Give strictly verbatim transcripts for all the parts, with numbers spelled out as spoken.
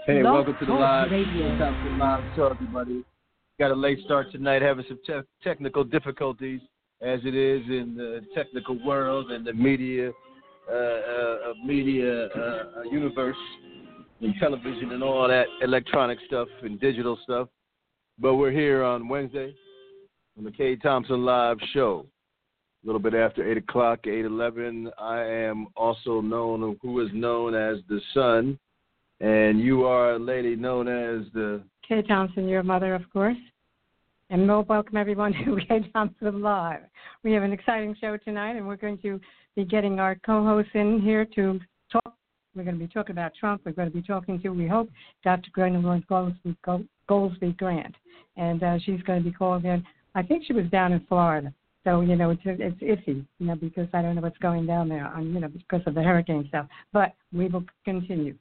Hey, Love welcome to the Talk live Radio. Thompson Live Show, everybody. Got a late start tonight, having some te- technical difficulties, as it is in the technical world and the media, uh, uh, media uh, universe, and television and all that electronic stuff and digital stuff. But we're here on Wednesday on the K. Thompson Live Show. A little bit after eight o'clock, eight eleven. I am also known, who is known as the Sun. And you are a lady known as the... Kay Thompson, your mother, of course. And we'll welcome everyone to Kay Thompson Live. We have an exciting show tonight, and we're going to be getting our co-hosts in here to talk. We're going to be talking about Trump. We're going to be talking to, we hope, Doctor Gwendolyn Goldsby, Goldsby Grant. And uh, she's going to be calling in. I think she was down in Florida. So, you know, it's it's iffy, you know, because I don't know what's going down there, on, you know, because of the hurricane stuff. But we will continue.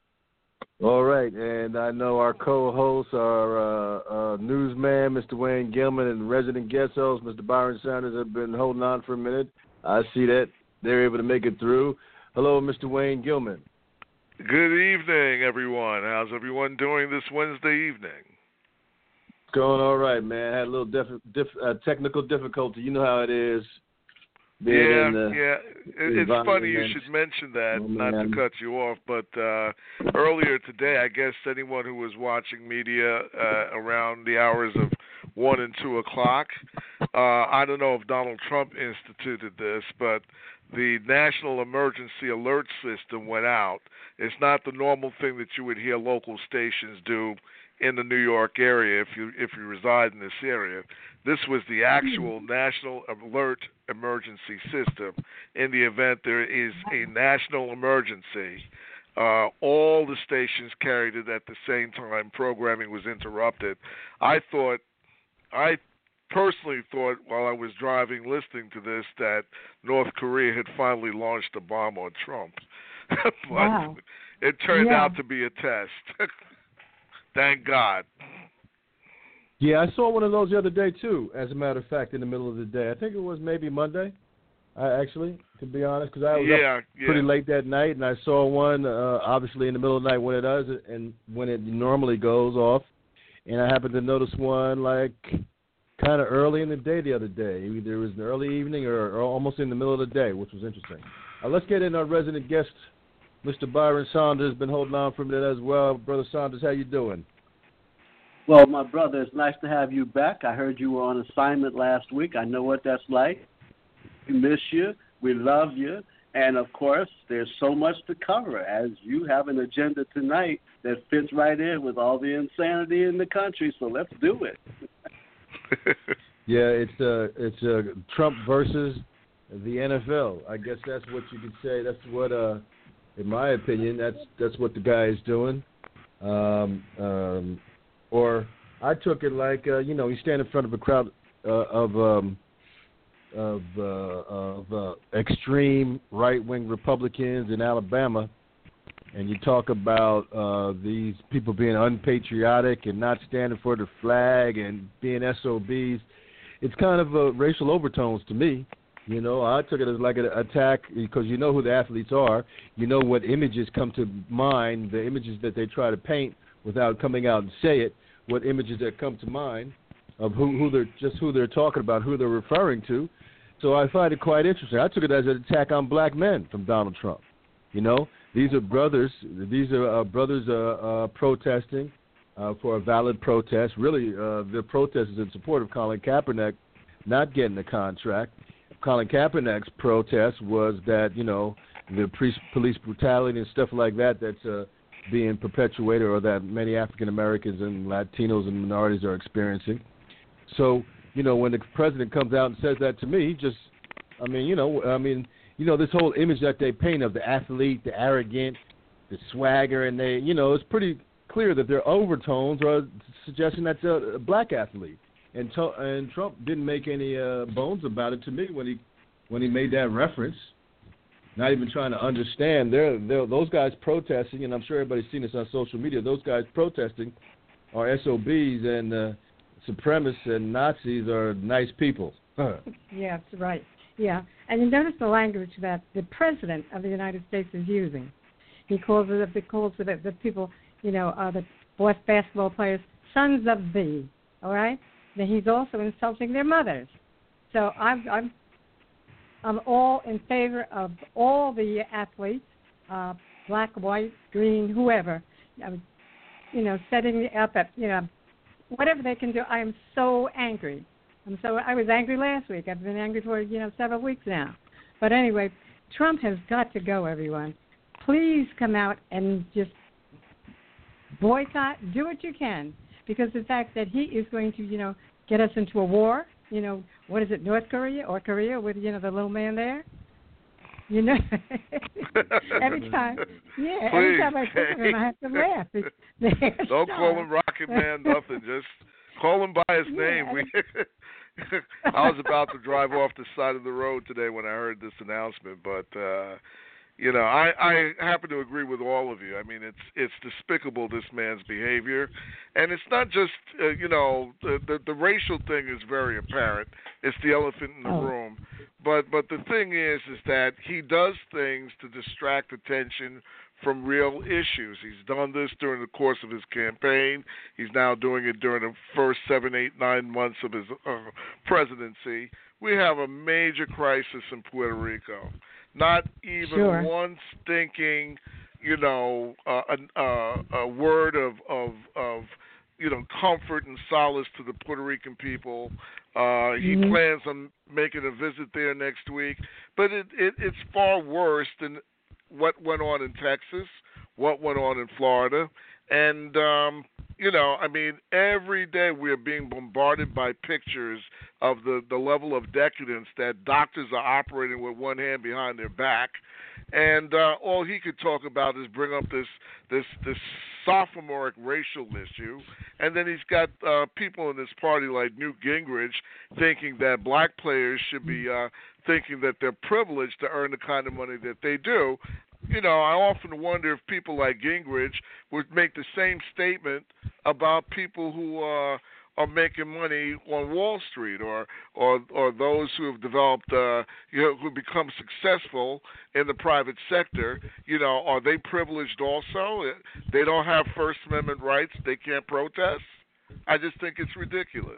All right, and I know our co-hosts are uh, uh, newsman, Mister Wayne Gilman, and resident guest host, Mister Byron Sanders, have been holding on for a minute. I see that they're able to make it through. Hello, Mister Wayne Gilman. Good evening, everyone. How's everyone doing this Wednesday evening? Going all right, man. Had a little def- dif- uh, technical difficulty. You know how it is. Yeah, the, yeah. It, it's funny you should mention that, oh, not to cut you off, but uh, earlier today, I guess anyone who was watching media uh, around the hours of one and two o'clock, uh, I don't know if Donald Trump instituted this, but the National Emergency Alert System went out. It's not the normal thing that you would hear local stations do in the New York area if you if you reside in this area. This was the actual National Alert Emergency System. In the event there is a national emergency, uh, all the stations carried it at the same time. Programming was interrupted. I thought, I personally thought while I was driving listening to this that North Korea had finally launched a bomb on Trump. But wow. It turned yeah. out to be a test. Thank God. Yeah, I saw one of those the other day, too, as a matter of fact, in the middle of the day. I think it was maybe Monday, uh, actually, to be honest, because I was yeah, up yeah. pretty late that night, and I saw one, uh, obviously, in the middle of the night when it does, and when it normally goes off. And I happened to notice one, like, kind of early in the day the other day. Either it was in the early evening or, or almost in the middle of the day, which was interesting. Uh, let's get in our resident guest, Mister Byron Saunders, been holding on for a minute as well. Brother Saunders, how you doing? Well, my brother, it's nice to have you back. I heard you were on assignment last week. I know what that's like. We miss you. We love you. And, of course, there's so much to cover, as you have an agenda tonight that fits right in with all the insanity in the country. So let's do it. yeah, it's uh, it's uh, Trump versus the N F L. I guess that's what you could say. That's what, uh, in my opinion, that's that's what the guy is doing. Um, um, or I took it like, uh, you know, you stand in front of a crowd uh, of um, of, uh, of uh, extreme right-wing Republicans in Alabama, and you talk about uh, these people being unpatriotic and not standing for the flag and being S O Bs. It's kind of uh, racial overtones to me. You know, I took it as like an attack because you know who the athletes are. You know what images come to mind, the images that they try to paint without coming out and say it, what images that come to mind of who, who they're just who they're talking about, who they're referring to. So I find it quite interesting. I took it as an attack on black men from Donald Trump. You know, these are brothers. These are uh, brothers uh, uh, protesting uh, for a valid protest. Really, uh, the protest is in support of Colin Kaepernick not getting the contract. Colin Kaepernick's protest was that, you know, the police brutality and stuff like that that's uh, being perpetuated or that many African Americans and Latinos and minorities are experiencing. So, you know, when the president comes out and says that to me, just, I mean, you know, I mean, you know, this whole image that they paint of the athlete, the arrogant, the swagger, and they, you know, it's pretty clear that their overtones are suggesting that's a, a black athlete. And, to, and Trump didn't make any uh, bones about it to me when he when he made that reference. Not even trying to understand. They're, they're, those guys protesting, and I'm sure everybody's seen this on social media, those guys protesting are S O Bs, and uh, supremacists and Nazis are nice people. Huh. Yeah, that's right. Yeah, and you notice the language that the President of the United States is using. He calls it, he calls it the people, you know, uh, the both basketball players, sons of the, all right? Then he's also insulting their mothers. So I'm, I'm, I'm all in favor of all the athletes, uh, black, white, green, whoever, um, you know, setting up at, you know, whatever they can do. I am so angry. I'm so I was angry last week. I've been angry for, you know, several weeks now. But anyway, Trump has got to go, everyone. Please come out and just boycott, do what you can, because the fact that he is going to, you know, get us into a war, you know, what is it, North Korea or Korea with, you know, the little man there? You know, every time, yeah, Please, every time I think of him, I have to laugh. Don't so. call him Rocket Man, nothing. Just call him by his yeah. name. We, I was about to drive off the side of the road today when I heard this announcement, but uh, you know, I, I happen to agree with all of you. I mean, it's it's despicable, this man's behavior, and it's not just uh, you know the, the the racial thing is very apparent. It's the elephant in the oh. room. But but the thing is, is that he does things to distract attention from real issues. He's done this during the course of his campaign. He's now doing it during the first seven, eight, nine months of his uh, presidency. We have a major crisis in Puerto Rico. Not even sure. one stinking, you know, uh, a, uh, a word of, of of you know comfort and solace to the Puerto Rican people. Uh, he mm-hmm. plans on making a visit there next week, but it, it, it's far worse than what went on in Texas, what went on in Florida, and um, you know, I mean, every day we are being bombarded by pictures of the, the level of decadence that doctors are operating with one hand behind their back, and uh, all he could talk about is bring up this this this sophomoric racial issue, and then he's got uh, people in this party like Newt Gingrich thinking that black players should be uh, thinking that they're privileged to earn the kind of money that they do. You know, I often wonder if people like Gingrich would make the same statement about people who uh, are making money on Wall Street, or or, or those who have developed, uh, you know, who become successful in the private sector. You know, are they privileged also? They don't have First Amendment rights. They can't protest. I just think it's ridiculous.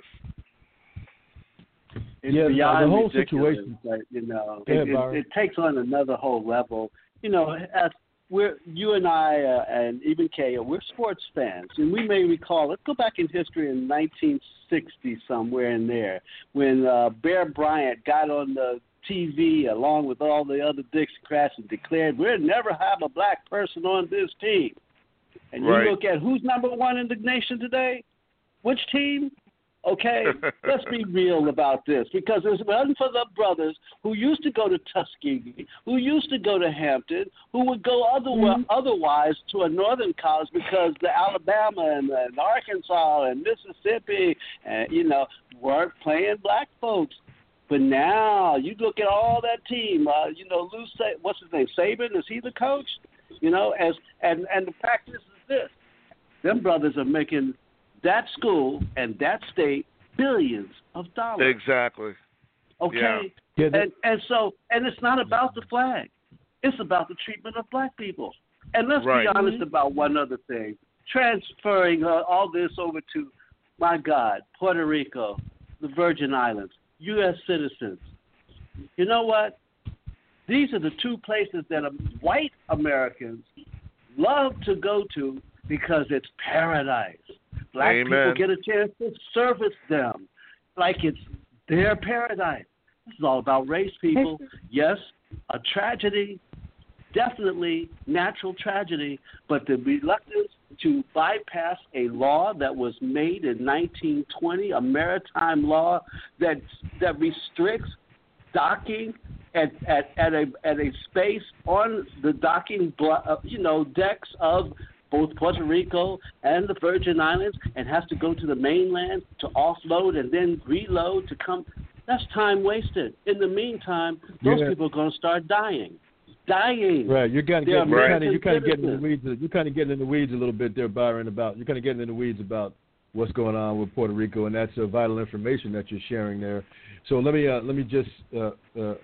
It's yeah, beyond the whole ridiculous, situation. but, you know, yeah, it, it, it takes on another whole level. You know, as we're you and I uh, and even Kay, we're sports fans, and we may recall. Let's go back in history in nineteen sixty, somewhere in there, when uh, Bear Bryant got on the T V along with all the other Dixiecrats and declared, "We'll never have a black person on this team." And you right. look at who's number one in the nation today. Which team? Okay, let's be real about this, because it wasn't for the brothers who used to go to Tuskegee, who used to go to Hampton, who would go other, mm-hmm. otherwise to a northern college, because the Alabama and, and Arkansas and Mississippi, and, you know, weren't playing black folks. But now you look at all that team. Uh, you know, Lou, Sa- what's his name? Saban, is he the coach? You know, as and and the fact is, is this: them brothers are making that school and that state billions of dollars. Exactly. Okay. Yeah. And and so and it's not about the flag. It's about the treatment of black people. And let's right. be honest about one other thing. Transferring uh, all this over to, my God, Puerto Rico, the Virgin Islands, U S citizens. You know what? These are the two places that white Americans love to go to because it's paradise. Black Amen. people get a chance to service them like it's their paradise. This is all about race, people. Yes, a tragedy, definitely natural tragedy, but the reluctance to bypass a law that was made in nineteen twenty, a maritime law that that restricts docking at at, at a at a space on the docking, you know, decks of both Puerto Rico and the Virgin Islands, and has to go to the mainland to offload and then reload to come. That's time wasted. In the meantime, those yeah. people are going to start dying. Dying. Right, you're kind of They're getting, you're kind of, American you're kind of getting in the citizens. weeds. You're kind of getting in the weeds a little bit there, Byron. About you're kind of getting in the weeds about what's going on with Puerto Rico, and that's uh, vital information that you're sharing there. So let me uh, let me just uh, uh, uh,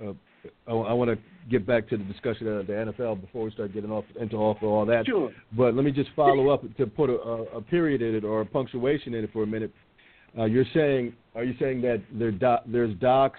I, I want to get back to the discussion of the N F L before we start getting off into off of all that. Sure. But let me just follow up to put a, a period in it or a punctuation in it for a minute. Uh, you're saying, are you saying that there do, there's docks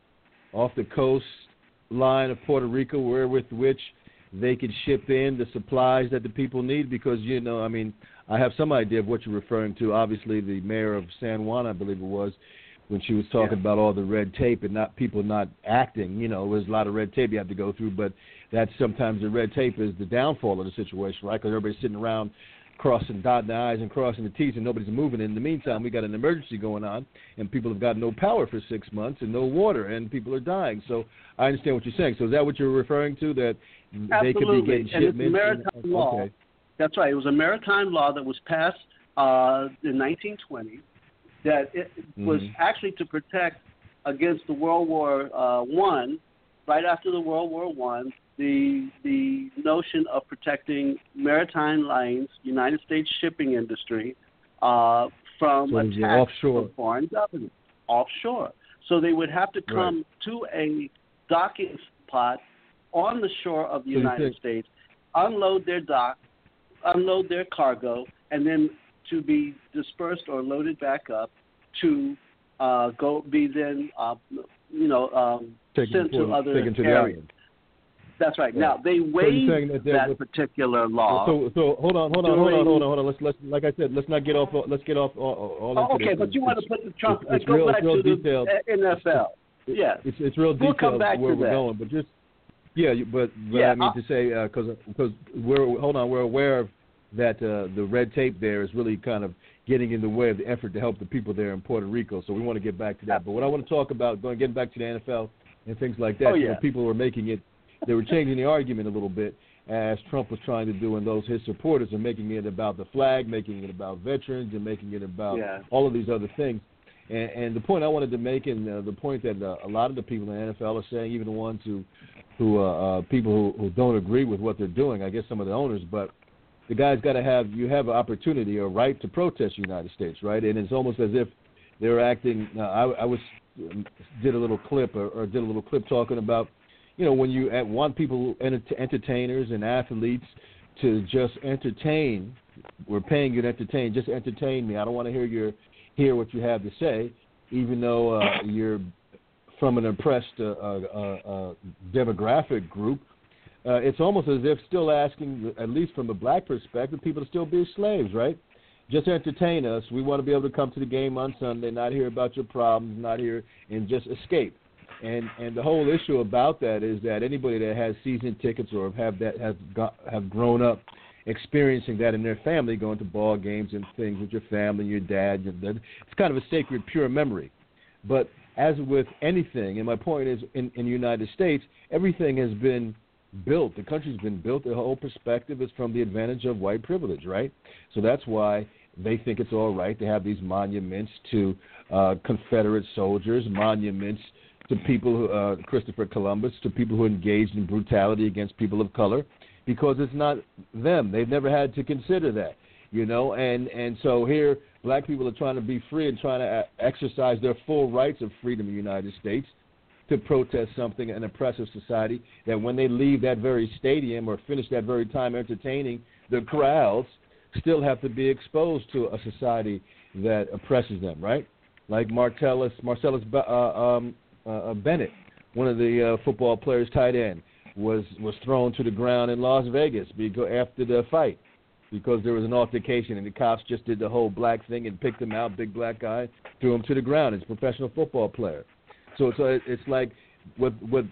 off the coast line of Puerto Rico where with which they could ship in the supplies that the people need? Because, you know, I mean, I have some idea of what you're referring to. Obviously, the mayor of San Juan, I believe it was, when she was talking yeah. about all the red tape and not people not acting. You know, there's a lot of red tape you have to go through, but that's sometimes the red tape is the downfall of the situation, right? Because everybody's sitting around crossing, dotting the I's and crossing the T's, and nobody's moving. In the meantime, we got an emergency going on, and people have got no power for six months and no water, and people are dying. So I understand what you're saying. So is that what you're referring to, that Absolutely. They could be getting and shipments? It's maritime and, law. Okay. That's right. It was a maritime law that was passed uh, in nineteen twenty that it mm-hmm. was actually to protect against the World War uh, One. Right after the World War One, the the notion of protecting maritime lines, United States shipping industry, uh, from so attacks offshore. from foreign governments offshore. So they would have to come right. to a docking spot on the shore of the so United States, unload their dock, unload their cargo, and then to be dispersed or loaded back up to uh, go be then uh, you know um, sent to other taken to areas. The That's right. right. Now they waived so that, that with, particular law. So, so hold on, hold on, hold on, hold on, hold on. Let's let's like I said, let's not get off. Let's get off all, all oh, into okay, this. but you it's, want to put the Trump? It's, it's go real, back it's real to detailed. the N F L. Yeah, it's it's real we'll detailed come back where to we're that. going, but just yeah, but, but yeah, I mean I'll, to say because uh, because we're hold on, we're aware of that uh, the red tape there is really kind of getting in the way of the effort to help the people there in Puerto Rico. So we want to get back to that. But what I want to talk about, going getting back to the N F L and things like that, oh, yeah. you know, people were making it, they were changing the argument a little bit, as Trump was trying to do, and those his supporters are making it about the flag, making it about veterans, and making it about yeah. all of these other things. And, and the point I wanted to make, and uh, the point that uh, a lot of the people in the N F L are saying, even the ones who, who uh, uh, people who, who don't agree with what they're doing, I guess some of the owners, but the guy's got to have, you have an opportunity or right to protest the United States, right? And it's almost as if they're acting, uh, I, I was, did a little clip or, or did a little clip talking about, you know, when you want people, entertainers and athletes to just entertain, we're paying you to entertain, just entertain me. I don't want to hear your, hear what you have to say, even though uh, you're from an oppressed uh, uh, uh, demographic group. Uh, it's almost as if still asking, at least from a black perspective, people to still be slaves, right? Just entertain us. We want to be able to come to the game on Sunday, not hear about your problems, not hear, and just escape. And and the whole issue about that is that anybody that has season tickets or have that has got, have grown up experiencing that in their family, going to ball games and things with your family, your dad, your, it's kind of a sacred, pure memory. But as with anything, and my point is, in, in the United States, everything has been built. The country's been built. The whole perspective is from the advantage of white privilege, right? So that's why they think it's all right to have these monuments to uh, Confederate soldiers, monuments to people, who, uh, Christopher Columbus, to people who engaged in brutality against people of color, because it's not them. They've never had to consider that, you know. And, and so here, black people are trying to be free and trying to exercise their full rights of freedom in the United States, to protest something, an oppressive society, that when they leave that very stadium or finish that very time entertaining the crowds, still have to be exposed to a society that oppresses them, right? Like Martellus, Marcellus uh, um, uh, Bennett, one of the uh, football players, tight end, was, was thrown to the ground in Las Vegas because, after the fight, because there was an altercation and the cops just did the whole black thing and picked him out, big black guy, threw him to the ground. He's a professional football player. So, so it's like what what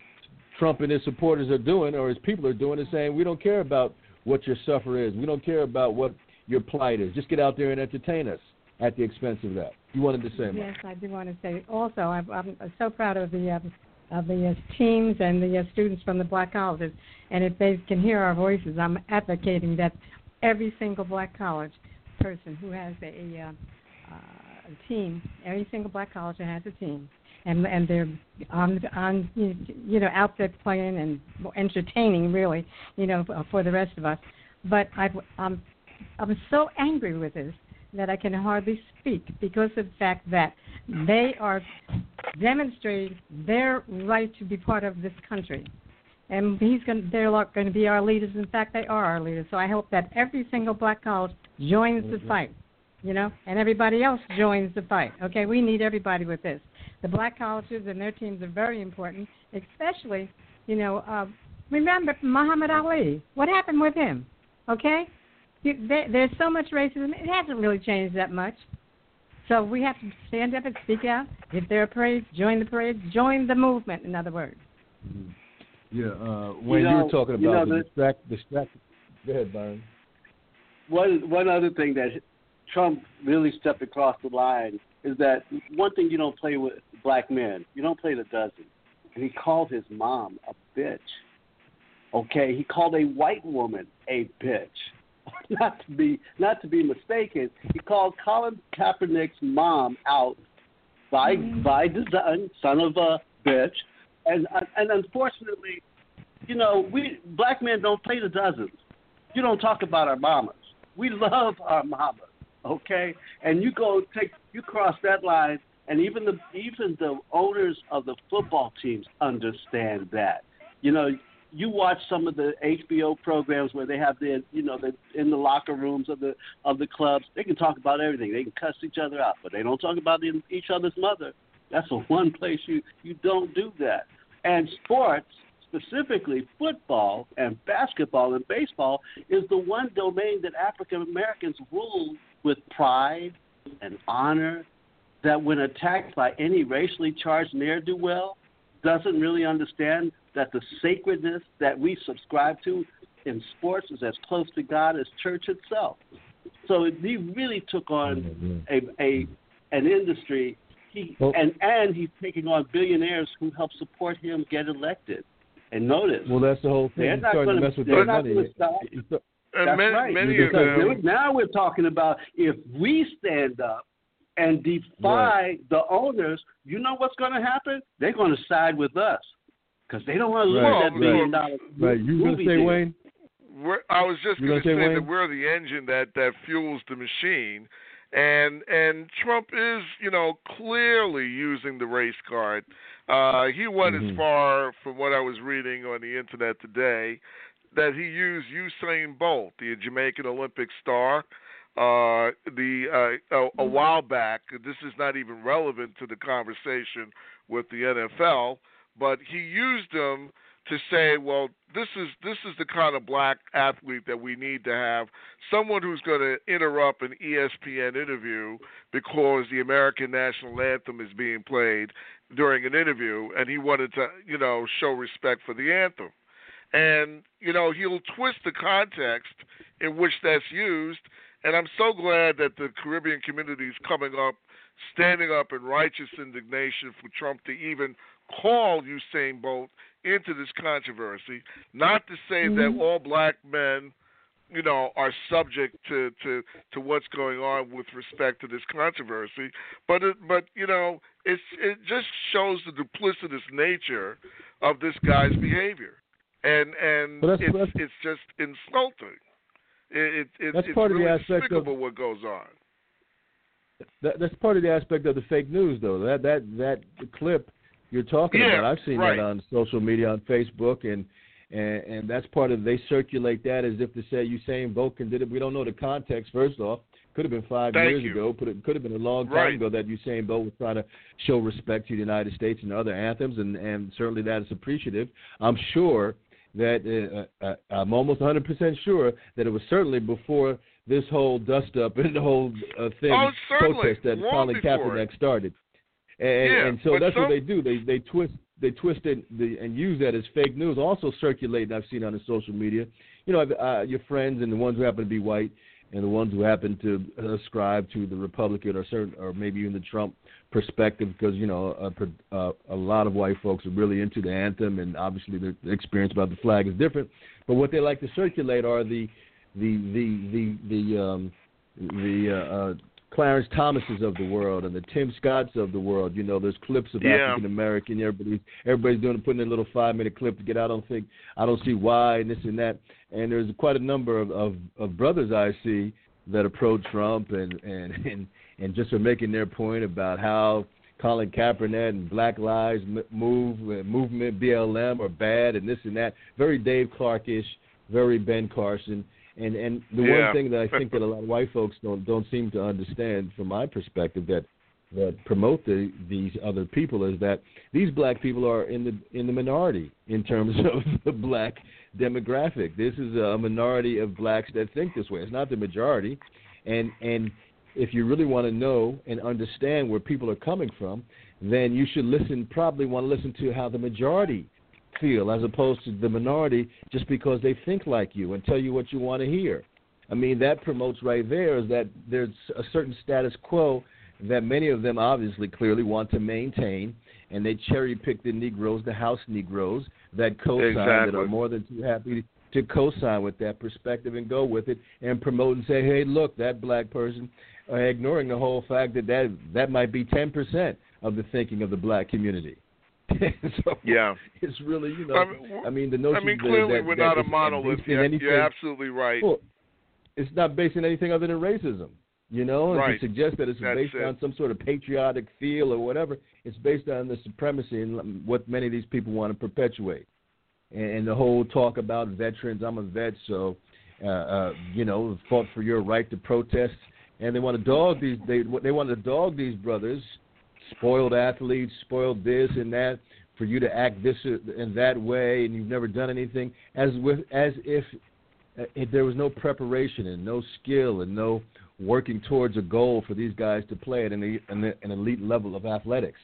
Trump and his supporters are doing, or his people are doing, is saying, we don't care about what your suffer is. We don't care about what your plight is. Just get out there and entertain us at the expense of that. You wanted to say, Mark? Yes, I do want to say. Also, I'm, I'm so proud of the um, of the uh, teams and the uh, students from the black colleges. And if they can hear our voices, I'm advocating that every single black college person who has a, a, uh, a team, every single black college that has a team, and and they're on on you know out there playing and entertaining, really, you know, for the rest of us. But I've, I'm I'm so angry with this that I can hardly speak, because of the fact that they are demonstrating their right to be part of this country. And he's going. They're going to be our leaders. In fact, they are our leaders. So I hope that every single black college joins the fight, you know, and everybody else joins the fight. Okay, we need everybody with this. The black colleges and their teams are very important, especially, you know, uh, remember Muhammad Ali. What happened with him? Okay, you, there, there's so much racism. It hasn't really changed that much. So we have to stand up and speak out. If there are parades, join the parades. Join the movement, in other words. Mm-hmm. Yeah, uh, when you, know, you were talking you about know, the distract, distract. Go ahead, Byron. One one other thing that Trump really stepped across the line is that one thing you don't play with black men, you don't play the dozen. And he called his mom a bitch. Okay, he called a white woman a bitch. Not to be not to be mistaken, he called Colin Kaepernick's mom out by by design, son of a bitch. And and unfortunately, you know, we black men don't play the dozens. You don't talk about our mamas. We love our mamas, okay? And you go take you cross that line, and even the even the owners of the football teams understand that. You know, you watch some of the H B O programs where they have the you know the in the locker rooms of the of the clubs. They can talk about everything. They can cuss each other out, but they don't talk about each other's mother. That's the one place you, you don't do that. And sports, specifically football and basketball and baseball, is the one domain that African Americans rule with pride and honor, that when attacked by any racially charged ne'er-do-well, doesn't really understand that the sacredness that we subscribe to in sports is as close to God as church itself. So he really took on a, a an industry. He, well, and, and he's taking on billionaires who help support him get elected. And notice, well, that's the whole thing. They're he's not going to mess with their money. Stop. And That's many, right. many because of them, now we're talking about if we stand up and defy right. the owners, you know what's going to happen? They're going to side with us because they don't want to lose right. that billion dollar Right. You going to say, deal. Wayne? We're, I was just going to say Wayne? that we're the engine that, that fuels the machine. And and Trump is, you know, clearly using the race card. Uh, he went mm-hmm. as far, from what I was reading on the internet today, that he used Usain Bolt, the Jamaican Olympic star, uh, the uh, a, a while back. This is not even relevant to the conversation with the N F L, but he used him to say, well, this is this is the kind of black athlete that we need to have, someone who's going to interrupt an E S P N interview because the American national anthem is being played during an interview, and he wanted to, you know, show respect for the anthem. And, you know, he'll twist the context in which that's used, and I'm so glad that the Caribbean community is coming up, standing up in righteous indignation for Trump to even call Usain Bolt into this controversy. Not to say mm-hmm. that all black men, you know, are subject to, to, to what's going on with respect to this controversy, but it, but you know, it's it just shows the duplicitous nature of this guy's behavior, and and well, that's, it's that's, it's just insulting. It, it, that's it's part really of the aspect despicable of what goes on. That, that's part of the aspect of the fake news, though. That that that clip you're talking yeah, about, I've seen right. that on social media, on Facebook, and, and and that's part of, they circulate that as if to say Usain Bolt did it. We don't know the context, first off. Could have been five Thank years you. ago. Could have, could have been a long time right. ago that Usain Bolt was trying to show respect to the United States and other anthems, and, and certainly that is appreciative. I'm sure that, uh, uh, I'm almost one hundred percent sure that it was certainly before this whole dust-up and the whole uh, thing, oh, protest that Long Colin before Kaepernick it. started. And, yeah, and so that's some... what they do. They they twist they twist it the, and use that as fake news. Also circulate, and I've seen on the social media, you know, uh, your friends and the ones who happen to be white and the ones who happen to ascribe to the Republican or certain, or maybe even the Trump perspective, because, you know, a, a, a lot of white folks are really into the anthem, and obviously their experience about the flag is different. But what they like to circulate are the the the the the um, the uh, uh, Clarence Thomases of the world and the Tim Scotts of the world. You know, there's clips of yeah. African American. Everybody, everybody's doing putting in a little five minute clip to get. I don't think, I don't see why, and this and that. And there's quite a number of, of, of brothers I see that approach Trump and and, and and just are making their point about how Colin Kaepernick and Black Lives Move, uh, Movement, B L M are bad and this and that. Very Dave Clark-ish, very Ben Carson. And and the yeah. one thing that I think that a lot of white folks don't don't seem to understand from my perspective that that promote the, these other people is that these black people are in the in the minority in terms of the black demographic. This is a minority of blacks that think this way. It's not the majority. And and if you really want to know and understand where people are coming from, then you should listen, probably want to listen to how the majority feel as opposed to the minority just because they think like you and tell you what you want to hear. I mean, that promotes right there is that there's a certain status quo that many of them obviously clearly want to maintain, and they cherry-pick the Negroes, the house Negroes, that co-sign, exactly. that are more than too happy to co-sign with that perspective and go with it and promote and say, hey, look, that black person, uh, ignoring the whole fact that, that that might be ten percent of the thinking of the black community. So yeah. It's really, you know, I mean, I mean the notion I mean, that, clearly that, we're that not a it's monolith. based in You're, anything, you're absolutely right. Well, it's not based on anything other than racism. You know, and right. to suggest that it's That's based it. on some sort of patriotic feel or whatever, it's based on the supremacy and what many of these people want to perpetuate. And, and the whole talk about veterans, I'm a vet, so, uh, uh, you know, fought for your right to protest. And they want to dog these, they, they want to dog these brothers, spoiled athletes, spoiled this and that, for you to act this and that way, and you've never done anything, as with as if, uh, if there was no preparation and no skill and no working towards a goal for these guys to play at an, an, an elite level of athletics.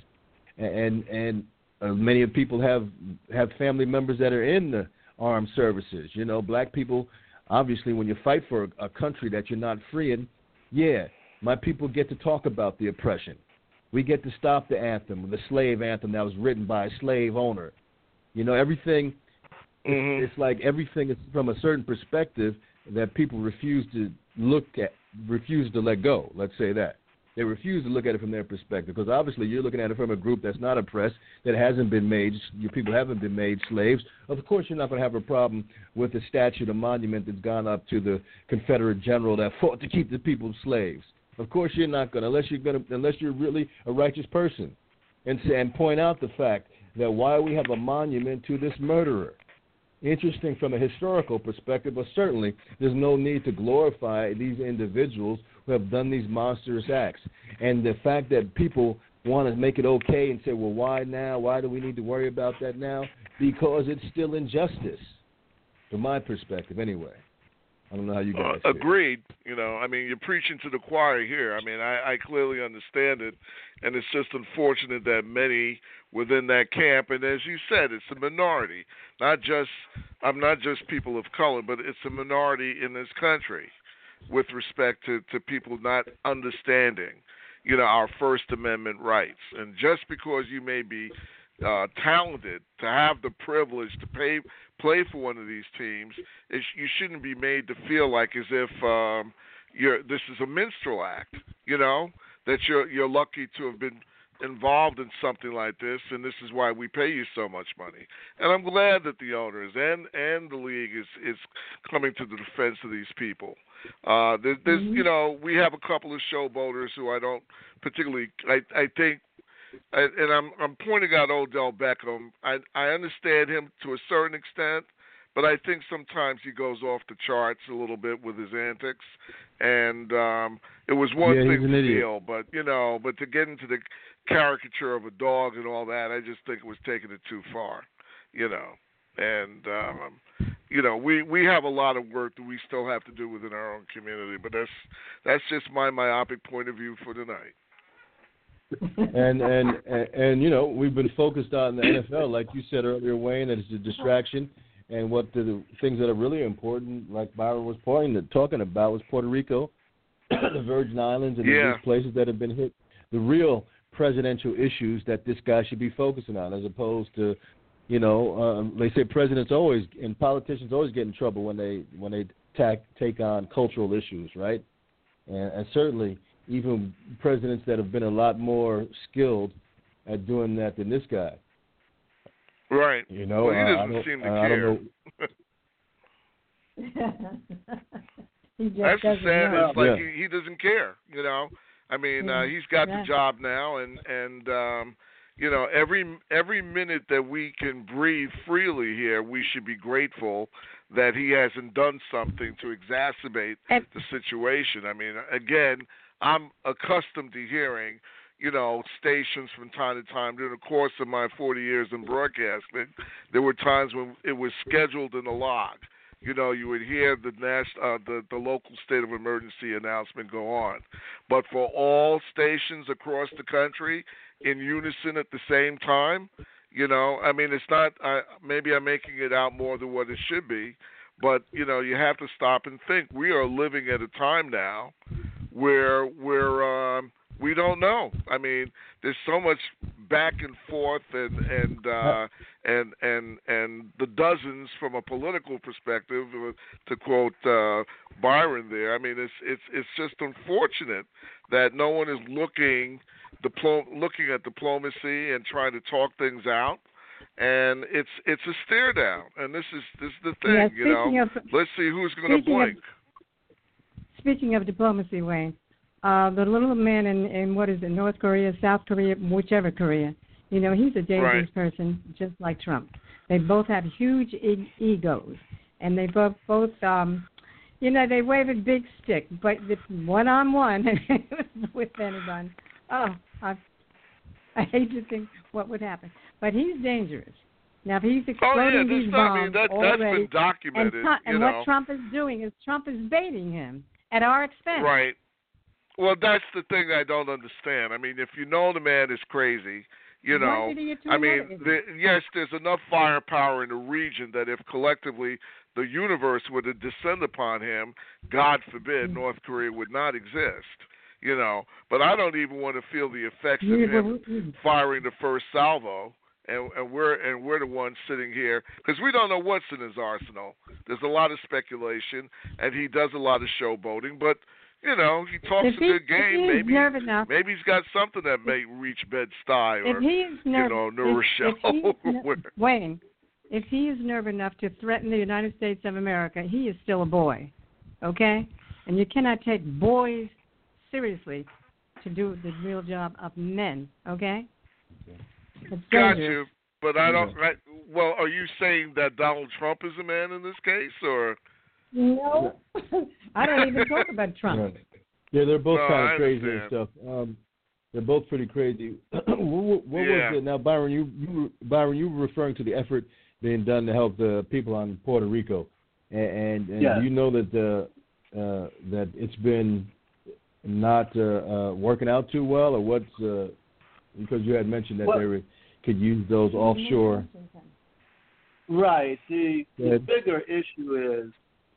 And and uh, many of people have have family members that are in the armed services. You know, black people, obviously, when you fight for a, a country that you're not freeing, yeah, my people get to talk about the oppression. We get to stop the anthem, the slave anthem that was written by a slave owner. You know, everything, mm-hmm. it's, it's like everything is from a certain perspective that people refuse to look at, refuse to let go, let's say that. They refuse to look at it from their perspective because obviously you're looking at it from a group that's not oppressed, that hasn't been made, your people haven't been made slaves. Of course you're not going to have a problem with a statue, a monument that's gone up to the Confederate general that fought to keep the people slaves. Of course you're not going to, unless you're going to, unless you're really a righteous person, and say, and point out the fact that why we have a monument to this murderer. Interesting from a historical perspective, but certainly there's no need to glorify these individuals who have done these monstrous acts. And the fact that people want to make it okay and say, well, why now? Why do we need to worry about that now? Because it's still injustice, from my perspective anyway. I don't know how you guys uh, agreed. You know, I mean, you're preaching to the choir here. I mean, I, I clearly understand it, and it's just unfortunate that many within that camp, and as you said, it's a minority. Not just, I'm not just people of color, but it's a minority in this country with respect to, to people not understanding, you know, our First Amendment rights. And just because you may be uh, talented to have the privilege to pay, play for one of these teams, it, you shouldn't be made to feel like as if um, you're this is a minstrel act, you know, that you're you're lucky to have been involved in something like this, and this is why we pay you so much money. And I'm glad that the owners and, and the league is, is coming to the defense of these people. Uh, there, there's, mm-hmm. you know, we have a couple of showboaters who I don't particularly, I, I think, I, and I'm, I'm pointing out Odell Beckham. I, I understand him to a certain extent, but I think sometimes he goes off the charts a little bit with his antics. And um, it was one yeah, thing to deal, but, you know, but to get into the caricature of a dog and all that, I just think it was taking it too far, you know. And, um, you know, we, we have a lot of work that we still have to do within our own community, but that's that's just my myopic point of view for tonight. and, and, and, and, you know, we've been focused on the N F L, like you said earlier, Wayne, as a distraction. And what the, the things that are really important, like Byron was pointing, talking about, was Puerto Rico, the Virgin Islands, and yeah. these places that have been hit. The real presidential issues that this guy should be focusing on, as opposed to, you know, um, they say presidents always and politicians always get in trouble when they when they tack, take on cultural issues, right? And, and certainly, even presidents that have been a lot more skilled at doing that than this guy. Right. You know, well, he doesn't uh, seem to I care. he just That's the sad. know. It's like yeah. he, he doesn't care. You know. I mean, Yeah. uh, he's got Yeah. the job now, and and um, you know, every every minute that we can breathe freely here, we should be grateful that he hasn't done something to exacerbate And- the situation. I mean, again, I'm accustomed to hearing, you know, stations from time to time. During the course of my forty years in broadcasting, there were times when it was scheduled in the log. You know, you would hear the national, uh, the the local state of emergency announcement go on, but for all stations across the country in unison at the same time, you know, I mean, it's not. Uh, maybe I'm making it out more than what it should be, but you know, you have to stop and think. We are living at a time now where where um, we don't know. I mean, there's so much back and forth, and and uh, and and and the dozens from a political perspective, uh, to quote uh, Byron there. I mean, it's it's it's just unfortunate that no one is looking diplo- looking at diplomacy and trying to talk things out. And it's it's a stare down, and this is this is the thing, Yeah, you know. speaking of- Let's see who's going to speaking of- blink. Speaking of diplomacy, Wayne, uh, the little man in, in what is it, North Korea, South Korea, whichever Korea, you know, he's a dangerous Right. person, just like Trump. They both have huge e- egos, and they both, both um, you know, they wave a big stick, but it's one-on-one with anyone. Oh, I, I hate to think what would happen. But he's dangerous. Now, if he's Oh exploding yeah, there's these not, I bombs mean, that, that's already, been documented. and, Trump, and you what know. Trump is doing is Trump is baiting him at our expense. Right. Well, that's the thing I don't understand. I mean, if you know the man is crazy, you know, Why did he get to I mean, another- the, yes, there's enough firepower in the region that if collectively the universe were to descend upon him, God forbid, Mm. North Korea would not exist. You know, but I don't even want to feel the effects You- of him firing the first salvo. And, and we're and we're the ones sitting here because we don't know what's in his arsenal. There's a lot of speculation, and he does a lot of showboating. But you know, he talks If a he- good game. if he's Maybe nervous enough- maybe he's got something that may reach Bed-Stuy If or he's you nerv- know New if- if Rochelle. he's ner- Wayne, if he is nerve enough to threaten the United States of America, he is still a boy, okay? And you cannot take boys seriously to do the real job of men, okay? It's Got dangerous. you, but I don't. I, well, are you saying that Donald Trump is a man in this case, or? No, I don't even talk about Trump. Right. Yeah, they're both No, kind I of crazy and understand. stuff. Um, they're both pretty crazy. what what Yeah. was it now, Byron? You, you Byron, you were referring to the effort being done to help the people on Puerto Rico, and and, and Yes. you know that the uh, that it's been not uh, uh, working out too well, or what's uh, because you had mentioned that Well- they were, could use those offshore. Right. The, Go the ahead. bigger issue is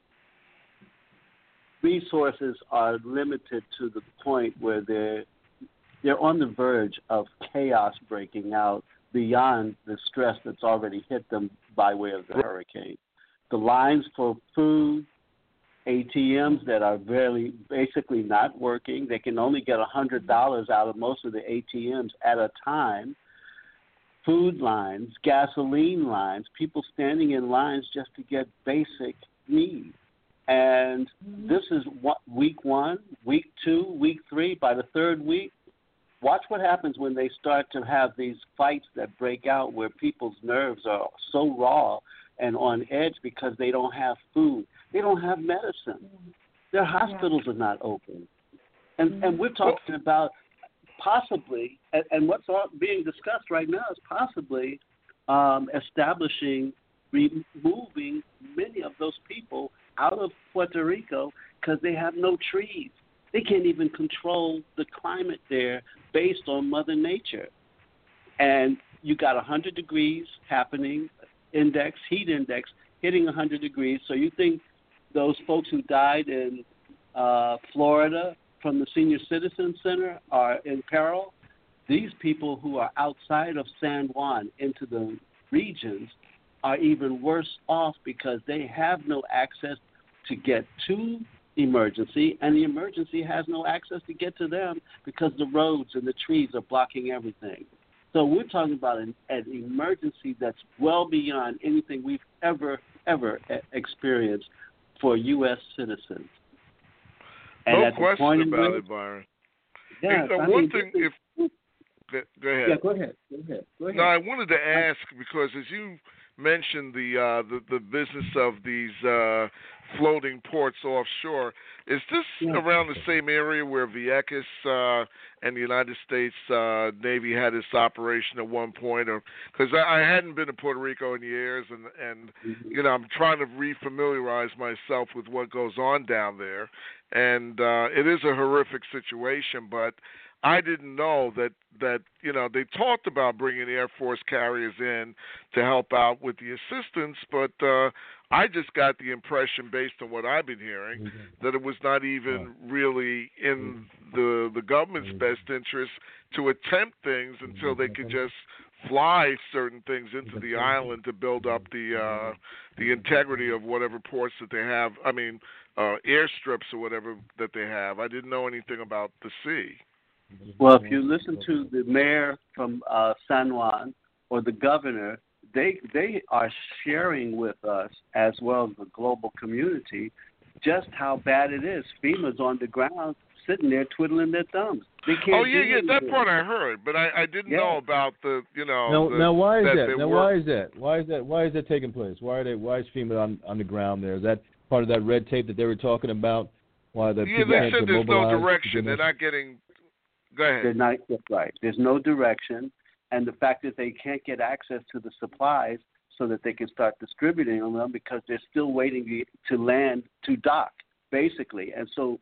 resources are limited to the point where they're they're on the verge of chaos breaking out beyond the stress that's already hit them by way of the hurricane. The lines for food, A T Ms that are very basically not working. They can only get one hundred dollars out of most of the A T Ms at a time. Food lines, gasoline lines, people standing in lines just to get basic needs. And this is what, week one, week two, week three. By the third week, watch what happens when they start to have these fights that break out where people's nerves are so raw and on edge because they don't have food. They don't have medicine. Their hospitals are not open. And, and we're talking about possibly, and, and what's all being discussed right now is possibly um, establishing, removing many of those people out of Puerto Rico because they have no trees. They can't even control the climate there based on Mother Nature. And you got one hundred degrees happening, index, heat index, hitting one hundred degrees. So you think those folks who died in uh, Florida from the Senior Citizen Center are in peril? These people who are outside of San Juan into the regions are even worse off because they have no access to get to emergency, and the emergency has no access to get to them because the roads and the trees are blocking everything. So we're talking about an, an emergency that's well beyond anything we've ever, ever experienced for U S citizens. And No at the question point in about which, it, Byron. Yes, uh, I one mean, thing, this if is- go, go ahead. yeah, go ahead. Go ahead. Go ahead. No, I wanted to ask because as you mentioned the uh, the, the business of these uh, floating ports offshore, is this Yeah. around the same area where Vieques uh, and the United States uh, Navy had its operation at one point? Or because I, I hadn't been to Puerto Rico in years, and and Mhm. you know I'm trying to refamiliarize myself with what goes on down there, and uh, it is a horrific situation, but I didn't know that, that, you know, they talked about bringing Air Force carriers in to help out with the assistance, but uh, I just got the impression, based on what I've been hearing, that it was not even really in the the government's best interest to attempt things until they could just fly certain things into the island to build up the uh, the integrity of whatever ports that they have. I mean, uh, airstrips or whatever that they have. I didn't know anything about the sea. Well, if you listen to the mayor from uh, San Juan or the governor, they they are sharing with us, as well as the global community, just how bad it is. FEMA's on the ground, sitting there twiddling their thumbs. They can't. Oh yeah, do yeah, that anything. part I heard, but I, I didn't Yeah. know about the, you know. Now, the, now why is that? that? they Now, were- why is that? Why is that? Why is that taking place? Why are they? Why is FEMA on on the ground there? Is that part of that red tape that they were talking about? Why the Yeah, people they can't said there's no demobilize? direction. They're not getting. Go ahead. They're not that's right. There's no direction, and the fact that they can't get access to the supplies so that they can start distributing them because they're still waiting to land to dock, basically. And so,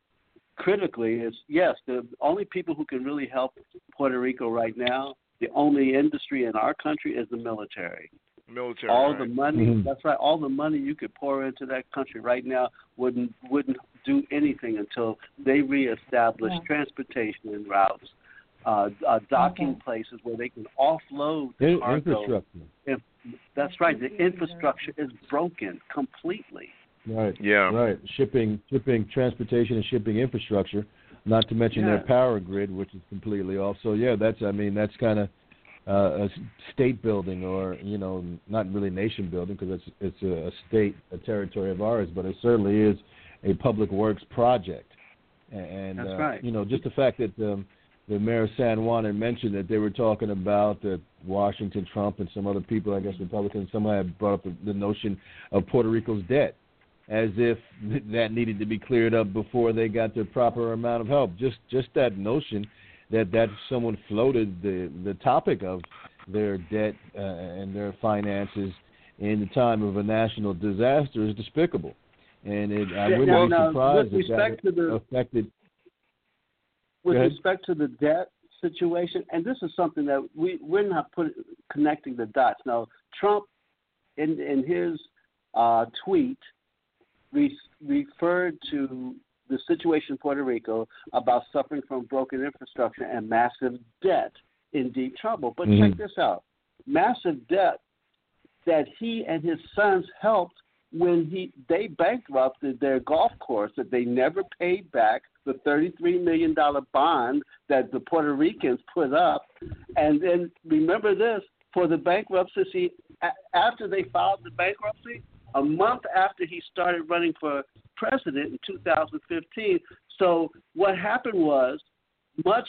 critically, is yes, the only people who can really help Puerto Rico right now, the only industry in our country is the military. Military. All right. the money, Mhm. that's right. All the money you could pour into that country right now wouldn't wouldn't do anything until they reestablish Yeah. transportation routes, uh, uh, docking Okay. places where they can offload In- cargo. infrastructure? If, that's right. The infrastructure is broken completely. Right. Yeah. Right. Shipping, shipping, transportation, and shipping infrastructure. Not to mention Yeah. their power grid, which is completely off. So yeah, that's. I mean, that's kind of uh, a state building, or you know, not really nation building, because it's it's a, a state, a territory of ours, but it certainly is a public works project. And That's uh, right. you know, just the fact that um, the mayor of San Juan had mentioned that they were talking about that Washington, Trump, and some other people, I guess Republicans, somebody had brought up the, the notion of Puerto Rico's debt, as if th- that needed to be cleared up before they got the proper amount of help. Just just that notion that that someone floated the the topic of their debt uh, and their finances in the time of a national disaster is despicable. And it, I Yeah, wouldn't now- be now, surprised with if that respect to the- affected. With Go ahead. respect to the debt situation, and this is something that we, we're not put, connecting the dots. Now, Trump, in, in his uh, tweet, re- referred to the situation in Puerto Rico about suffering from broken infrastructure and massive debt, in deep trouble. But Mhm. check this out. Massive debt that he and his sons helped when he they bankrupted their golf course that they never paid back the thirty-three million dollars bond that the Puerto Ricans put up. And then remember this, for the bankruptcy, a- after they filed the bankruptcy, a month after he started running for president in two thousand fifteen. So what happened was, much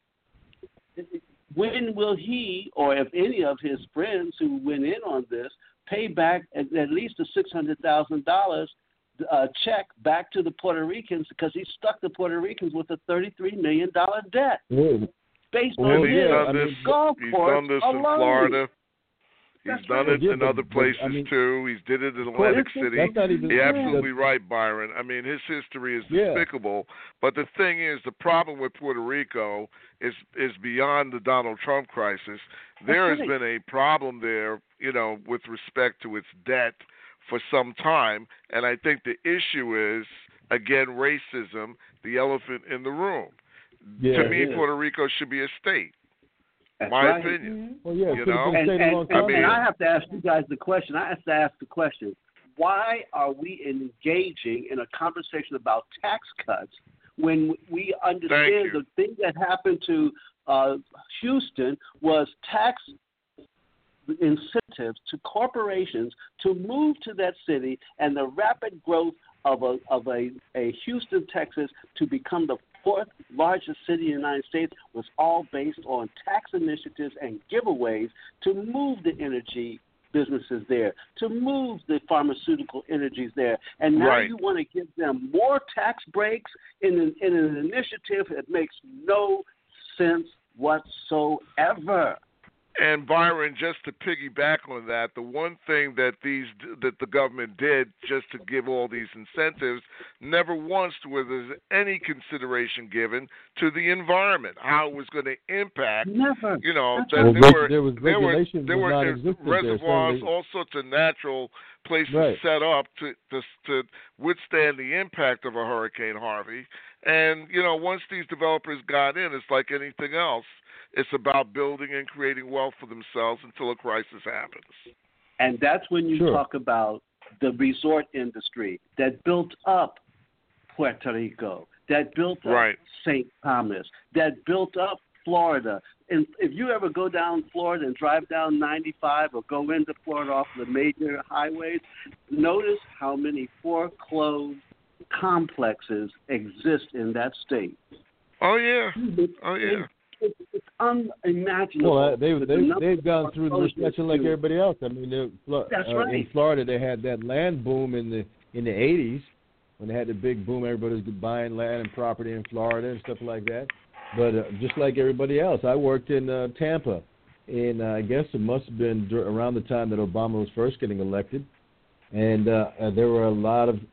when will he, or if any of his friends who went in on this, pay back at, at least a six hundred thousand dollars uh, check back to the Puerto Ricans, because he stuck the Puerto Ricans with a thirty-three million dollars debt Yeah. based Well, on And he's his yeah, done I this. mean, golf He's course done this in alone. Florida. He's That's done right. it Yeah, in but- other but, places I mean- too. He's did it in Well, Atlantic it's- City. That's not even. You're that's- absolutely right, Byron. I mean, his history is Yeah. despicable. But the thing is, the problem with Puerto Rico is is beyond the Donald Trump crisis. There has right. been a problem there, you know, with respect to its debt for some time. And I think the issue is, again, racism, the elephant in the room. Yeah, to me, it is. Puerto Rico should be a state. That's my right. opinion. Well, yeah, it You could have know? been a And, state a and, long and, time I mean- and ago. I have to ask you guys the question. I have to ask the question: why are we engaging in a conversation about tax cuts when we understand you. the thing that happened to uh, Houston was tax incentives to corporations to move to that city, and the rapid growth of a of a, a Houston, Texas, to become the fourth largest city in the United States was all based on tax initiatives and giveaways to move the energy businesses there, to move the pharmaceutical energies there. And now right. you want to give them more tax breaks in an, in an initiative that makes no sense whatsoever. And Byron, just to piggyback on that, the one thing that these that the government did just to give all these incentives, never once was there any consideration given to the environment, how it was going to impact. Never. You know, That's that well, there were there was there were regulations there were non-existent reservoirs, there, all sorts of natural places right. set up to, to to withstand the impact of a Hurricane Harvey. And you know, once these developers got in, it's like anything else. It's about building and creating wealth for themselves until a crisis happens. And that's when you sure. talk about the resort industry that built up Puerto Rico, that built up right. Saint Thomas, that built up Florida. And if you ever go down Florida and drive down ninety-five or go into Florida off the major highways, notice how many foreclosed complexes exist in that state. Oh, yeah. Oh, yeah. It's, it's unimaginable. Well, uh, they, the they, they've gone through the recession like to, everybody else. I mean, that's uh, right. in Florida, they had that land boom in the in the eighties when they had the big boom. Everybody was buying land and property in Florida and stuff like that. But uh, just like everybody else, I worked in uh, Tampa, and uh, I guess it must have been dur- around the time that Obama was first getting elected, and uh, uh, there were a lot of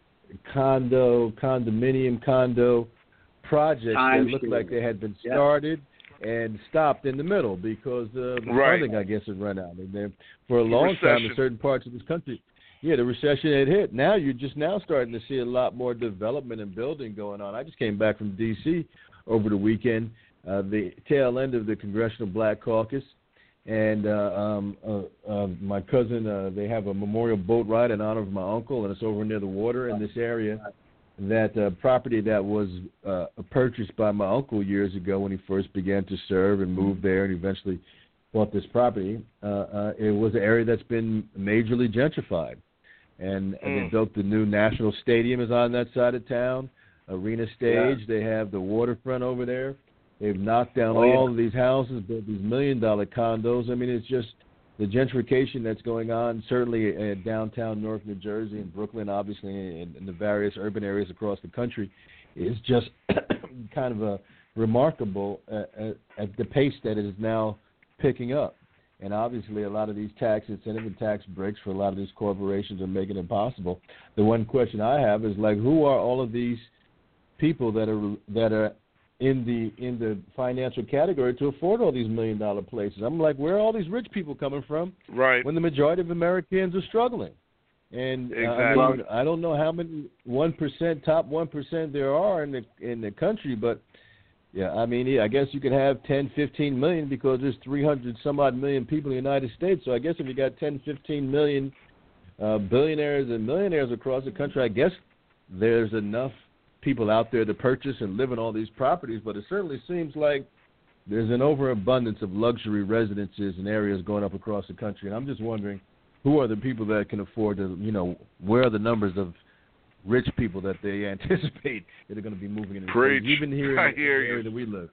condo, condominium, condo projects I'm that looked sure. like they had been Yeah. started and stopped in the middle because uh, the Right. funding, I guess, had run out. And then for a long Recession. time in certain parts of this country, yeah, the recession had hit. Now you're just now starting to see a lot more development and building going on. I just came back from D C over the weekend, uh, the tail end of the Congressional Black Caucus, and uh, um, uh, uh, my cousin, uh, they have a memorial boat ride in honor of my uncle, and it's over near the water in this area. That uh, property that was uh, purchased by my uncle years ago when he first began to serve and moved there and eventually bought this property, uh, uh, it was an area that's been majorly gentrified. And, and Mm. they built the new National Stadium is on that side of town, Arena Stage. Yeah. They have the waterfront over there. They've knocked down Oh, yeah. all of these houses, built these million-dollar condos. I mean, it's just the gentrification that's going on, certainly in downtown Newark, New Jersey, and Brooklyn, obviously, and in the various urban areas across the country, is just kind of a remarkable uh, at, at the pace that it is now picking up. And obviously, a lot of these tax incentive and tax breaks for a lot of these corporations are making it possible. The one question I have is, like, who are all of these people that are that are in the in the financial category to afford all these million dollar places? I'm like, where are all these rich people coming from? Right. When the majority of Americans are struggling. And uh, Exactly. I, mean, I don't know how many one percent, top one percent there are in the in the country, but yeah, I mean, yeah, I guess you could have ten, fifteen million because there's three hundred some odd million people in the United States. So I guess if you got ten, fifteen million uh, billionaires and millionaires across the country, I guess there's enough people out there to purchase and live in all these properties. But it certainly seems like there's an overabundance of luxury residences and areas going up across the country. And I'm just wondering, who are the people that can afford to, you know, where are the numbers of rich people that they anticipate that are going to be moving in the Preach. cities, even here I in the hear area you. that we live.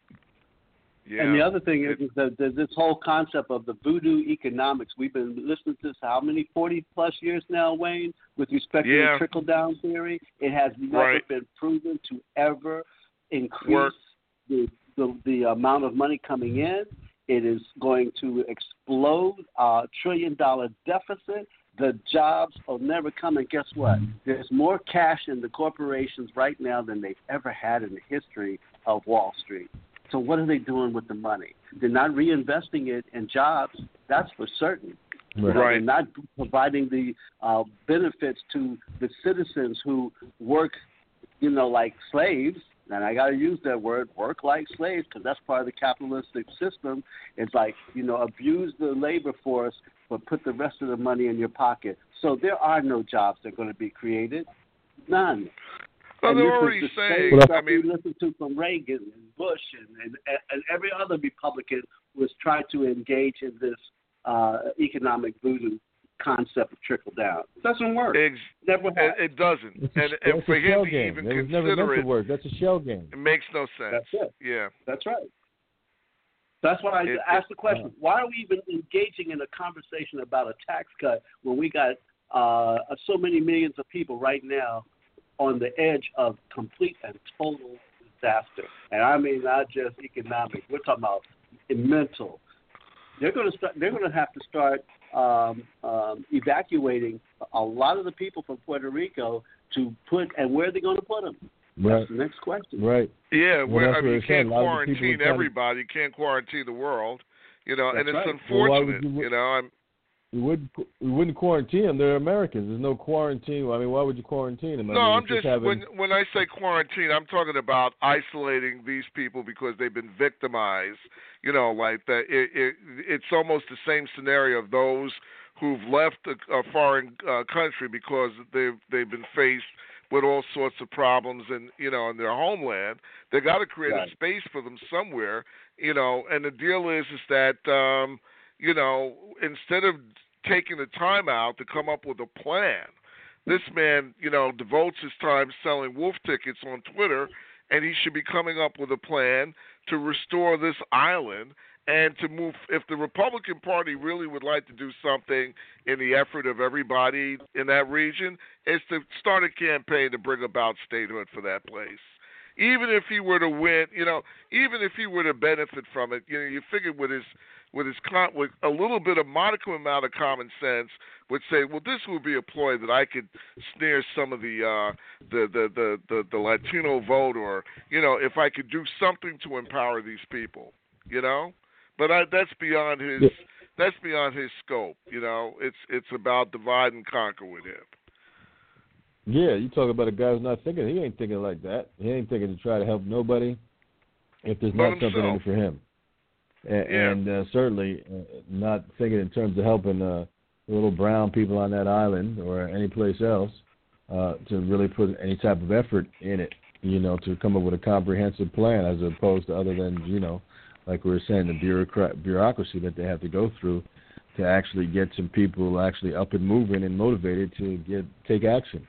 Yeah. And the other thing is, is that there's this whole concept of the voodoo economics. We've been listening to this how many, forty plus years now, Wayne, with respect to Yeah. the trickle down theory. It has never Right. been proven to ever increase Work. the, the the amount of money coming in. It is going to explode a trillion dollar deficit. The jobs will never come. And guess what? There's more cash in the corporations right now than they've ever had in the history of Wall Street. So what are they doing with the money? They're not reinvesting it in jobs. That's for certain. You know, Right. They're not providing the uh, benefits to the citizens who work, you know, like slaves. And I got to use that word, work like slaves, because that's part of the capitalistic system. It's like, you know, abuse the labor force, but put the rest of the money in your pocket. So there are no jobs that are going to be created. None. Well, And they're this is already the saying, same I stuff mean, we listened to from Reagan and Bush and, and, and every other Republican who has tried to engage in this uh, economic voodoo concept of trickle down. It doesn't work. Ex- Never has. It, it doesn't. It's a, and and it's for a him shell to game. even It was never consider meant it, to work. That's a shell game. it makes no sense. That's it. Yeah. That's right. That's why I It- asked the uh, question, why are we even engaging in a conversation about a tax cut when we got uh, so many millions of people right now on the edge of complete and total disaster? And I mean not just economic. We're talking about mental. They're going to start. They're going to have to start um, um, evacuating a lot of the people from Puerto Rico to put. And where are they going to put them? Right. That's the next question. Right. Yeah, Well, where, that's I mean, what you it said. can't A lot of the people quarantine are trying to- everybody. You can't quarantine the world. You know, That's and it's right. Well, why would unfortunate. you- you know, I'm. We wouldn't we wouldn't quarantine them. They're Americans. There's no quarantine. I mean, why would you quarantine them? I No, mean, I'm it's just having, when when I say quarantine, I'm talking about isolating these people because they've been victimized. You know, like that. It, it it's almost the same scenario of those who've left a, a foreign uh, country because they've they've been faced with all sorts of problems and you know in their homeland. They got to create Right. a space for them somewhere. You know, and the deal is is that um, you know instead of taking the time out to come up with a plan. This man, you know, devotes his time selling wolf tickets on Twitter, and he should be coming up with a plan to restore this island and to move. If the Republican Party really would like to do something in the effort of everybody in that region, is to start a campaign to bring about statehood for that place. Even if he were to win, you know, even if he were to benefit from it, you know, you figure with his with his con- with a little bit of modicum amount of common sense would say, well, this would be a ploy that I could snare some of the uh, the, the, the, the the Latino vote, or you know, if I could do something to empower these people, you know. But I, that's beyond his Yeah. that's beyond his scope, you know. It's it's about divide and conquer with him. yeah, you talk about a guy who's not thinking. He ain't thinking like that. He ain't thinking to try to help nobody if there's But not something in himself. it for him. And, Yeah. and uh, certainly uh, not thinking in terms of helping uh, the little brown people on that island or any place else uh, to really put any type of effort in it, you know, to come up with a comprehensive plan as opposed to other than, you know, like we were saying, the bureaucrat- bureaucracy that they have to go through to actually get some people actually up and moving and motivated to get take action.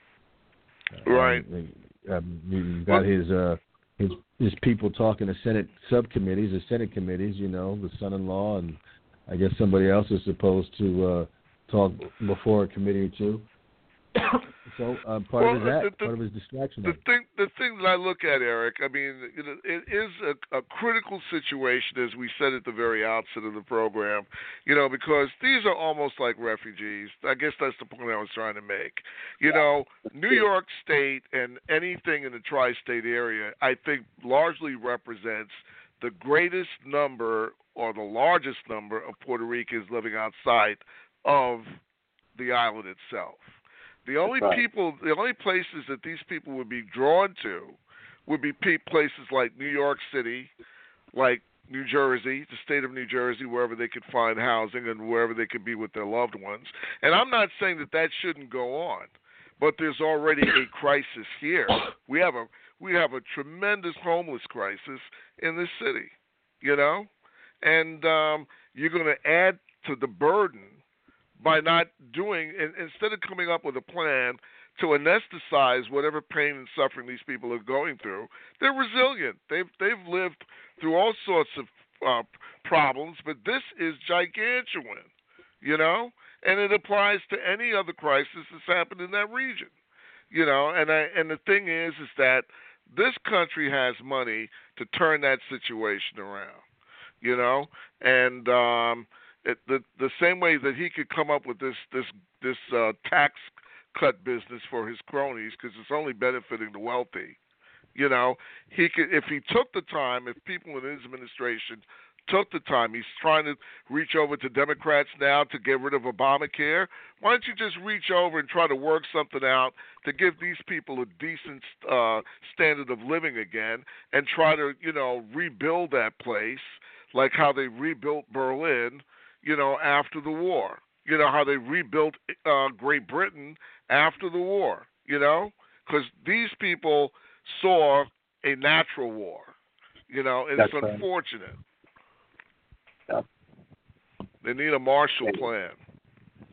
Right. Um, um, you've got Well- his uh, his his people talking to Senate subcommittees or Senate committees, you know, the son-in-law, and I guess somebody else is supposed to uh, talk before a committee or two. So uh, part Well, of his act, the- the- part of his distraction. The thing, the thing that I look at, Eric, I mean, you know, it is a, a critical situation, as we said at the very outset of the program, you know, because these are almost like refugees. I guess that's the point I was trying to make. You know, New York State and anything in the tri-state area, I think, largely represents the greatest number or the largest number of Puerto Ricans living outside of the island itself. The only right. people, the only places that these people would be drawn to would be pe- places like New York City, like New Jersey, the state of New Jersey, wherever they could find housing and wherever they could be with their loved ones. And I'm not saying that that shouldn't go on, but there's already a crisis here. We have a we have a tremendous homeless crisis in this city, you know, and um, you're going to add to the burden by not doing, and instead of coming up with a plan to anesthetize whatever pain and suffering these people are going through. They're resilient. They've they've lived through all sorts of uh, problems, but this is gigantuan, you know, and it applies to any other crisis that's happened in that region, you know. And I and the thing is, is that this country has money to turn that situation around, you know, and um, It, the the same way that he could come up with this this this uh, tax cut business for his cronies, because it's only benefiting the wealthy. You know, he could if he took the time, if people in his administration took the time. He's trying to reach over to Democrats now to get rid of Obamacare. Why don't you just reach over and try to work something out to give these people a decent uh, standard of living again, and try to you know rebuild that place like how they rebuilt Berlin. You know, after the war. You know, how they rebuilt uh, Great Britain after the war, you know? Because these people saw a natural war, you know, and That's it's right. unfortunate. Yep. They need a Marshall Plan.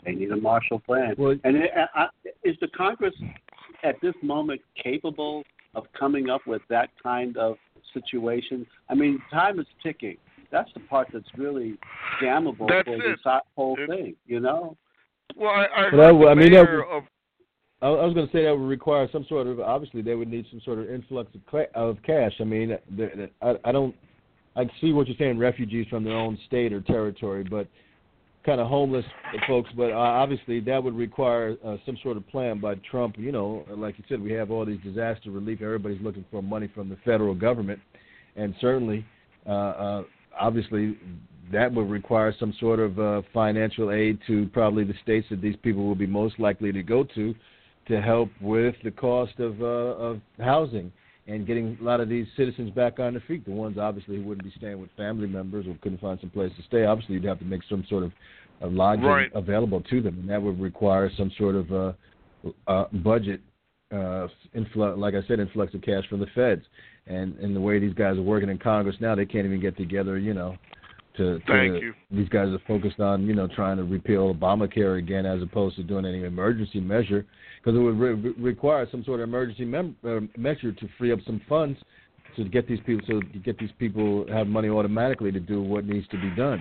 They need a Marshall Plan. Well, and it, I, is the Congress at this moment capable of coming up with that kind of situation? I mean, time is ticking. That's the part that's really damnable That's for it. this whole it, thing, you know? Well, I, I heard Well, the I mean, mayor that- of I was going to say that would require some sort of, obviously they would need some sort of influx of, cla- of cash. I mean, the, the, I, I don't, I see what you're saying, refugees from their own state or territory, but kind of homeless folks. But uh, obviously that would require uh, some sort of plan by Trump. You know, like you said, we have all these disaster relief. Everybody's looking for money from the federal government. And certainly, uh, uh, obviously, that would require some sort of uh, financial aid to probably the states that these people will be most likely to go to, to help with the cost of uh, of housing and getting a lot of these citizens back on their feet. The ones, obviously, who wouldn't be staying with family members or couldn't find some place to stay, obviously you'd have to make some sort of uh, lodging Right. available to them, and that would require some sort of uh, uh, budget, uh, influx, like I said, influx of cash from the feds. And, and the way these guys are working in Congress now, they can't even get together, you know, to, to Thank you. these guys are focused on, you know, trying to repeal Obamacare again as opposed to doing any emergency measure, because it would re- require some sort of emergency mem- uh, measure to free up some funds to get these people, so to get these people have money automatically to do what needs to be done,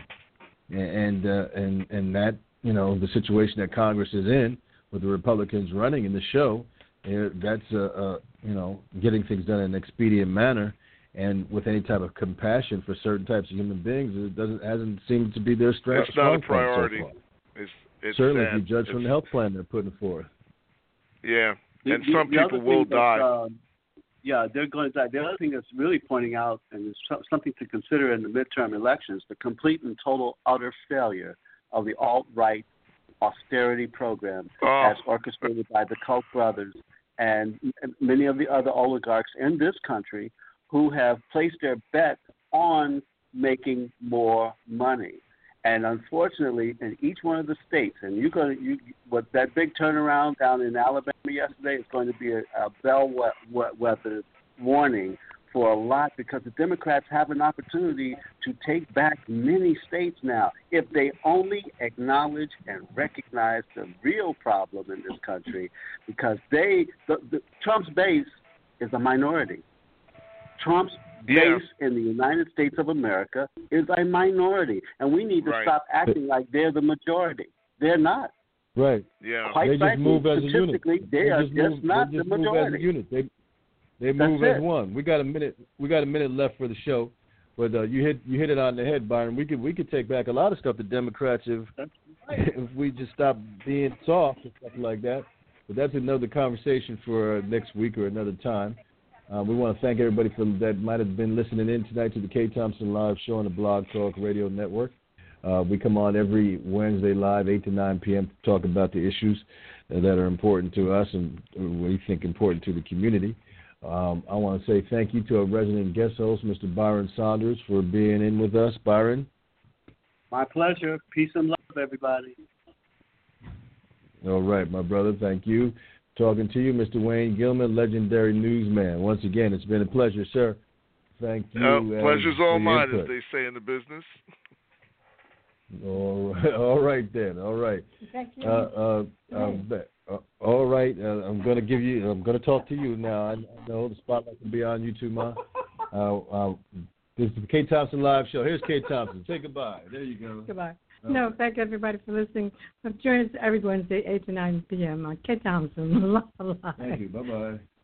and uh, and and that, you know, the situation that Congress is in with the Republicans running in the show, uh, that's uh, uh, you know, getting things done in an expedient manner. And with any type of compassion for certain types of human beings, it doesn't hasn't seemed to be their strength. That's not a strong point priority. So far. It's, it's Certainly, sad. if you judge it's, from the health plan they're putting forth. Yeah, The, and the, some the people other will thing die. that, um, yeah, they're going to die. The other thing that's really pointing out, and it's so- something to consider in the midterm elections, the complete and total utter failure of the alt-right austerity program Oh. as orchestrated by the Koch brothers and many of the other oligarchs in this country who have placed their bet on making more money. And unfortunately, in each one of the states, and you're going to, you, what that big turnaround down in Alabama yesterday is going to be a, a bellwether warning for a lot, because the Democrats have an opportunity to take back many states now if they only acknowledge and recognize the real problem in this country, because they, the, the, Trump's base is a minority. Trump's base Yeah. in the United States of America is a minority, and we need to Right. stop acting like they're the majority. They're not. Right. Yeah. Quite They just frankly, move as a unit. statistically, they, They are just just move, not they just the move as a majority. unit. They they That's move as it. one. We got a minute. We got a minute left for the show, but uh, you hit you hit it on the head, Byron. We could we could take back a lot of stuff the Democrats if That's right. if we just stop being soft and stuff like that. But that's another conversation for uh, next week or another time. Uh, we want to thank everybody from that might have been listening in tonight to the Kay Thompson Live Show on the Blog Talk Radio Network. Uh, we come on every Wednesday live, eight to nine p.m. to talk about the issues uh, that are important to us and what we think important to the community. Um, I want to say thank you to our resident guest host, Mister Byron Saunders, for being in with us. Byron? My pleasure. Peace and love, everybody. All right, my brother. Thank you. Talking to you, Mister Wayne Gilman, legendary newsman. Once again, it's been a pleasure, sir. Thank you. Uh, uh, pleasure's for all your mine, input. as they say in the business. All right, all right then. All right. Thank you. Uh, uh, um, uh, all right. Uh, I'm going to give you. I'm going to talk to you now. I, I know the spotlight can be on you too, Ma. Uh, uh, this is the Kay Thompson Live Show. Here's Kay Thompson. Say goodbye. There you go. Goodbye. Uh, No, thank everybody for listening. Join us every Wednesday, eight to nine p.m. on Kay Thompson Live. Thank you. Bye bye.